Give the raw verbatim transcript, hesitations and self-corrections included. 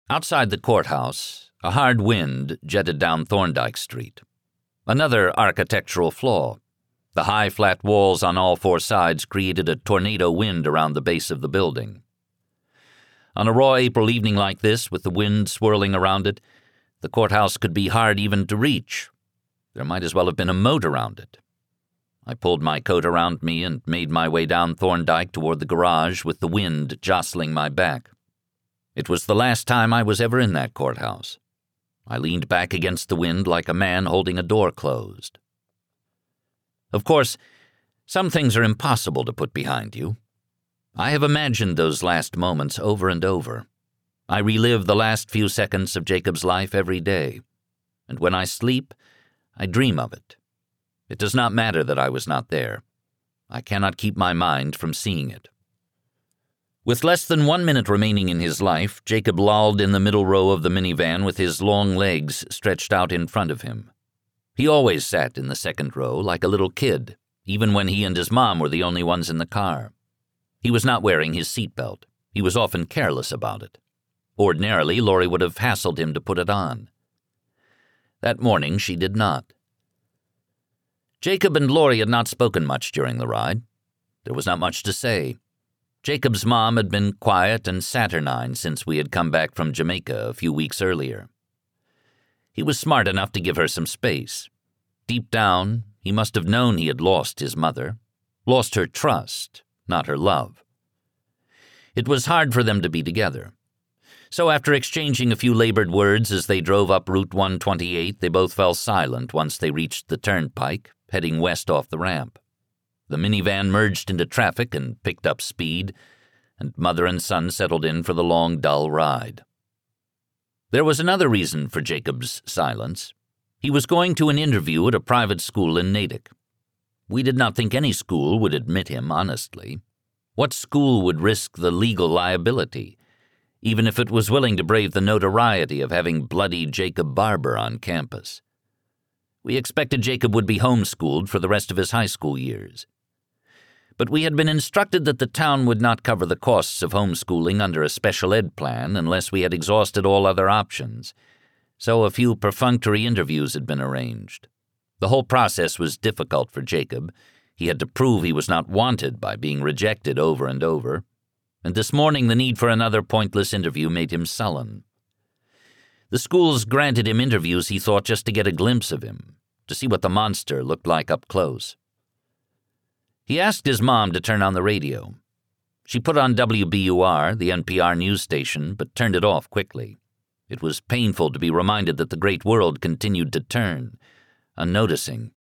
Outside the courthouse, a hard wind jetted down Thorndyke Street. Another architectural flaw. The high, flat walls on all four sides created a tornado wind around the base of the building. On a raw April evening like this, with the wind swirling around it, the courthouse could be hard even to reach. There might as well have been a moat around it. I pulled my coat around me and made my way down Thorndyke toward the garage with the wind jostling my back. It was the last time I was ever in that courthouse. I leaned back against the wind like a man holding a door closed. Of course, some things are impossible to put behind you. I have imagined those last moments over and over. I relive the last few seconds of Jacob's life every day, and when I sleep, I dream of it. It does not matter that I was not there. I cannot keep my mind from seeing it. With less than one minute remaining in his life, Jacob lolled in the middle row of the minivan with his long legs stretched out in front of him. He always sat in the second row like a little kid, even when he and his mom were the only ones in the car. He was not wearing his seatbelt. He was often careless about it. Ordinarily, Laurie would have hassled him to put it on. That morning, she did not. Jacob and Laurie had not spoken much during the ride. There was not much to say. Jacob's mom had been quiet and saturnine since we had come back from Jamaica a few weeks earlier. He was smart enough to give her some space. Deep down, he must have known he had lost his mother, lost her trust, not her love. It was hard for them to be together. So after exchanging a few labored words as they drove up Route one twenty-eight, they both fell silent once they reached the turnpike, heading west off the ramp. The minivan merged into traffic and picked up speed, and mother and son settled in for the long, dull ride. There was another reason for Jacob's silence. He was going to an interview at a private school in Natick. We did not think any school would admit him honestly. What school would risk the legal liability, even if it was willing to brave the notoriety of having bloody Jacob Barber on campus? We expected Jacob would be homeschooled for the rest of his high school years. But we had been instructed that the town would not cover the costs of homeschooling under a special ed plan unless we had exhausted all other options, so a few perfunctory interviews had been arranged. The whole process was difficult for Jacob. He had to prove he was not wanted by being rejected over and over, and this morning the need for another pointless interview made him sullen. The schools granted him interviews, he thought, just to get a glimpse of him, to see what the monster looked like up close. He asked his mom to turn on the radio. She put on W B U R, the N P R news station, but turned it off quickly. It was painful to be reminded that the great world continued to turn, unnoticing,